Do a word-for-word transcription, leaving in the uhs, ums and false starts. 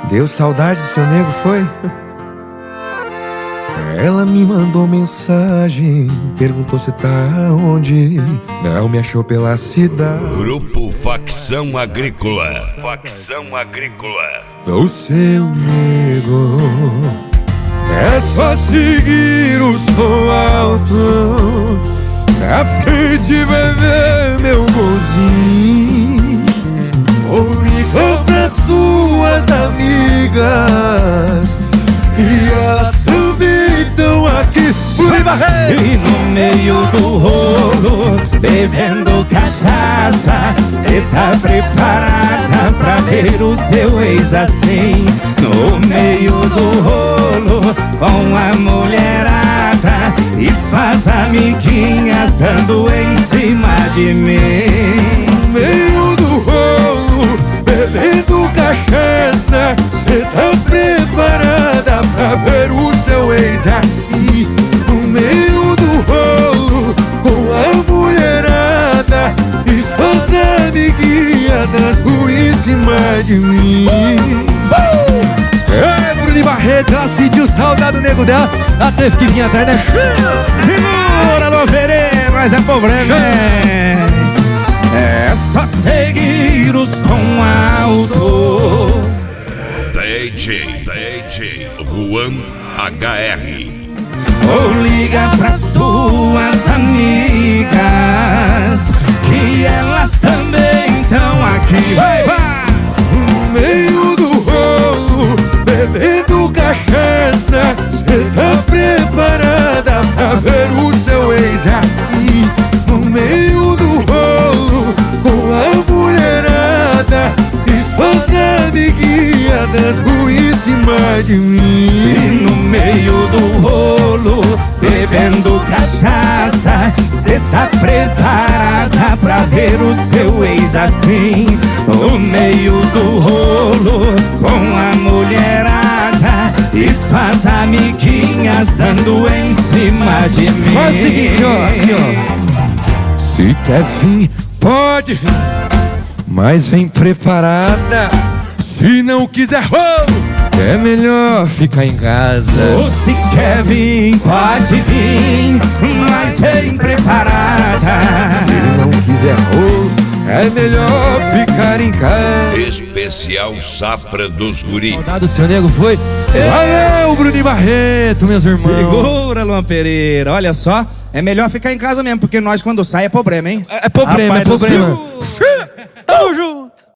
Deu saudade do seu nego, foi? Ela me mandou mensagem, perguntou se tá onde. Não me achou pela cidade. Grupo Facção Agrícola. Facção Agrícola. O seu nego é só seguir o som alto. Na frente vai ver meu golzinho. Ou ligou pra suas amigas e elas também estão aqui. E no meio do rolo, bebendo cachaça, cê tá preparada pra ver o seu ex assim? No meio do rolo, com a mulherada e suas amiguinhas dando em cima de mim. No meio do rolo, bebendo cachaça, cê tá preparada pra ver o seu ex assim? No meio do rolo, com a mulherada e suas amiguinhas dando em cima de mim. uh! É, Bruno Barreto, ela sentiu saudade do nego dela, ela teve que vir atrás da chance. Segura, Alô Pereira, mas é problema, é. É só seguir o som alto. D J, D J Juan H R. Ou liga pra suas amigas, que elas também estão aqui. Vai, vai! No meio do rolo, bebendo cachaça, cê tá preparada pra ver o seu ex assim? No meio do rolo, com a mulherada e suas amiguinhas dando em cima de mim. E no meio do rolo, bebendo cachaça, cê tá preparada pra ver o seu ex assim? No meio do rolo, com a mulherada e suas amiguinhas dando em cima de mim. Faz o seguinte, ó, assim, ó. Se quer vir, pode vir, mas vem preparada. Se não quiser rolo, é melhor ficar em casa. Ou se quer vir, pode vir, mas vem preparada. Se não quiser rolo, é melhor ficar em casa. Especial Safra dos Guri. Saudade do seu nego, foi? Valeu, Bruno Barreto, meus irmãos. Segura, Luan Pereira. Olha só, é melhor ficar em casa mesmo, porque nós quando sai é problema, hein? É, é problema, Rapaz é problema. Tamo junto.